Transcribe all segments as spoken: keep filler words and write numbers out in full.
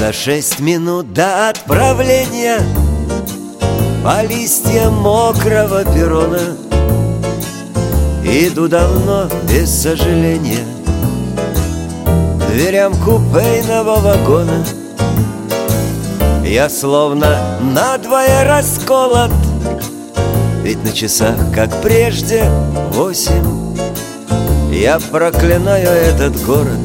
За шесть минут до отправления по листьям мокрого перрона иду давно без сожаления к дверям купейного вагона. Я словно надвое расколот, ведь на часах, как прежде, восемь. Я проклинаю этот город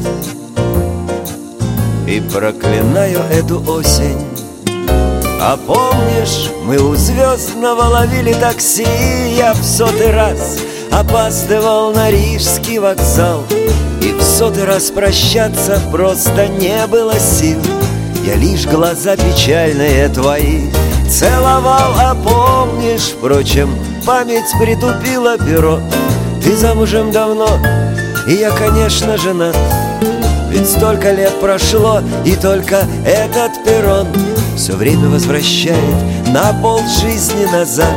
и проклинаю эту осень. А помнишь, мы у Звездного ловили такси, я в сотый раз опаздывал на Рижский вокзал, и в сотый раз прощаться просто не было сил. Я лишь глаза печальные твои целовал. А помнишь, впрочем, память притупила перо, ты замужем давно, и я, конечно, женат. Ведь столько лет прошло, и только этот перрон все время возвращает на полжизни назад.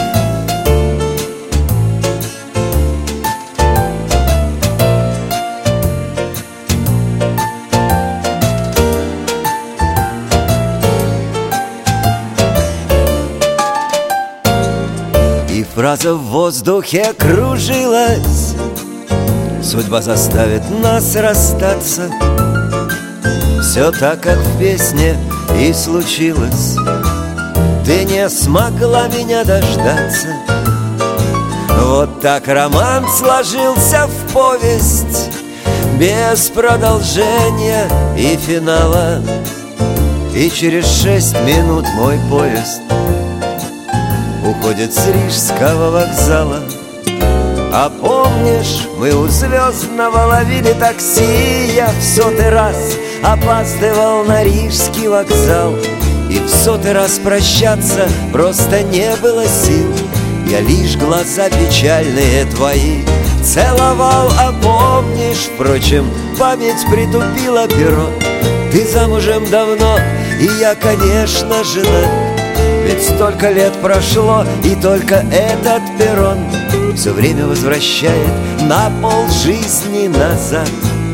И фраза в воздухе кружилась: судьба заставит нас расстаться. Все так, как в песне и случилось. Ты не смогла меня дождаться. Вот так роман сложился в повесть, без продолжения и финала. И через шесть минут мой поезд уходит с Рижского вокзала. А помнишь, мы у Звездного ловили такси, я в сотый раз опаздывал на Рижский вокзал, и в сотый раз прощаться просто не было сил. Я лишь глаза печальные твои целовал. А помнишь, впрочем, память притупила перо, ты замужем давно, и я, конечно, женат. Ведь столько лет прошло, и только этот перрон все время возвращает на полжизни назад.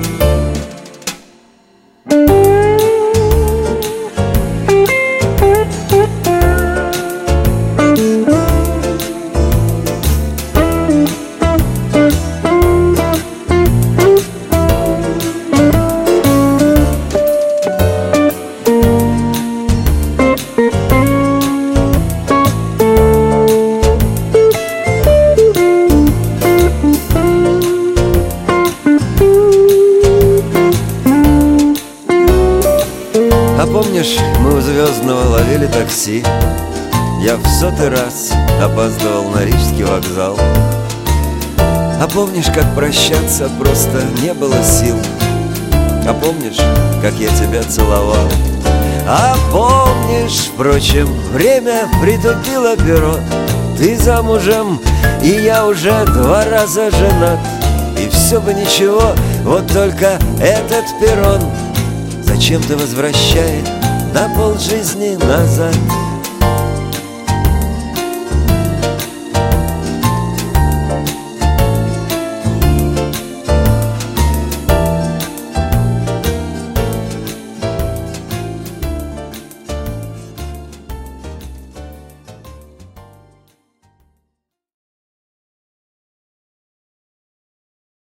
А помнишь, мы у Звездного ловили такси, я в сотый раз опаздывал на Рижский вокзал. А помнишь, как прощаться просто не было сил? А помнишь, как я тебя целовал? А помнишь, впрочем, время притупило перо, ты замужем, и я уже два раза женат. И все бы ничего, вот только этот перрон зачем-то возвращает на полжизни назад.